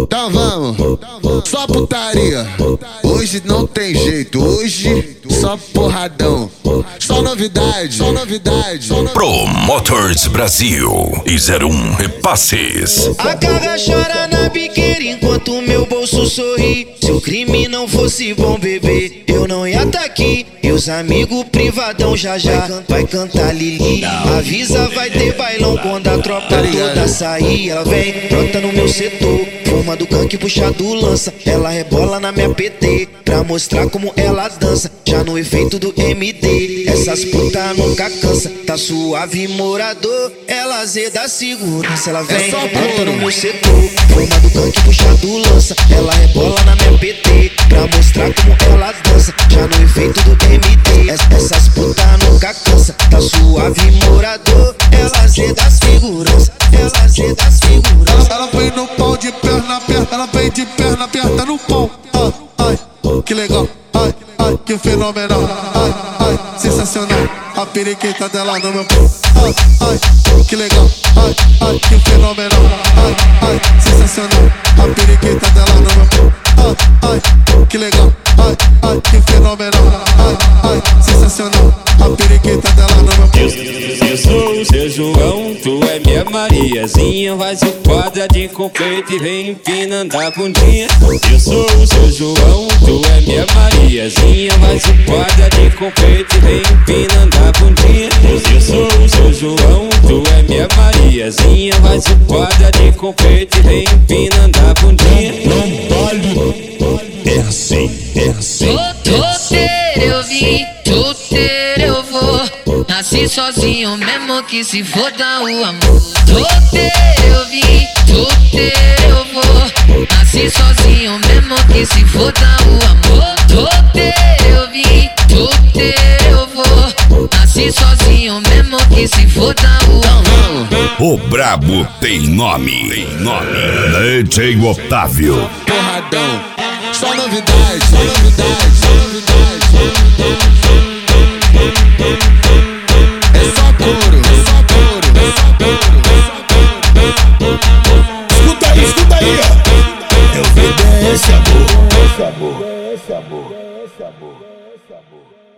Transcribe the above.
Então vamos, só putaria. Hoje não tem jeito, hoje só porradão. Só novidade, só novidade. Promotors Brasil e 01 Repasses. A carga chora na biqueira enquanto o meu bolso sorri. Se o crime não fosse bom, bebê, eu não ia tá aqui. E os amigos privadão já vai cantar Lili. Avisa, vai ter bailão quando a tropa toda sair. Ela vem, brota no meu setor, fuma do canque, puxa do lança. Ela rebola na minha PT pra mostrar como ela dança. Já no efeito do MD, essas putas nunca cansa. Tá suave, morador, ela zeda segurança. Ela vem, brota no meu setor, fuma do canque, puxa do lança. Ela rebola na minha PT pra mostrar como ela dança. Já no efeito do MD, essas putas nunca cansa. Tá suave, morador, ela zeda segurança. Ela zeda segurança. Ela vem no pau de perna aberta, ela vem de perna aberta no pau. Ai, que legal, ai, que fenomenal. Ai, sensacional. A periquita dela no meu pau. Ai, que legal, ai, que fenomenal. Ai, sensacional. A periquita dela no meu pau. Ai, que legal, ai, que fenomenal. Ai, sensacional. A periquita dela no meu pau. Eu sou o seu João, tu é minha Mariazinha. Faz o quadra de confeito e vem empinando a bundinha. Eu sou o seu João, tu é minha Mariazinha. Faz o quadra de confeito e vem empinando a bundinha. Eu sou o seu João, tu é minha Mariazinha. Faz o quadra de confeito e vem empinando a bundinha. É assim, é assim. Solteiro eu vim, solteiro eu vou. Nasci sozinho mesmo que se foda o amor. Solteiro eu vim, solteiro eu vou. Nasci sozinho mesmo que se foda o amor. Solteiro eu vim, solteiro eu vou. Nasci sozinho mesmo que se foda o amor. O brabo tem nome, DJ Otávio. Porradão, só novidade, só novidade, só novidade. É só couro, é só couro, é só couro. Escuta aí, Eu vi desse amor. esse amor.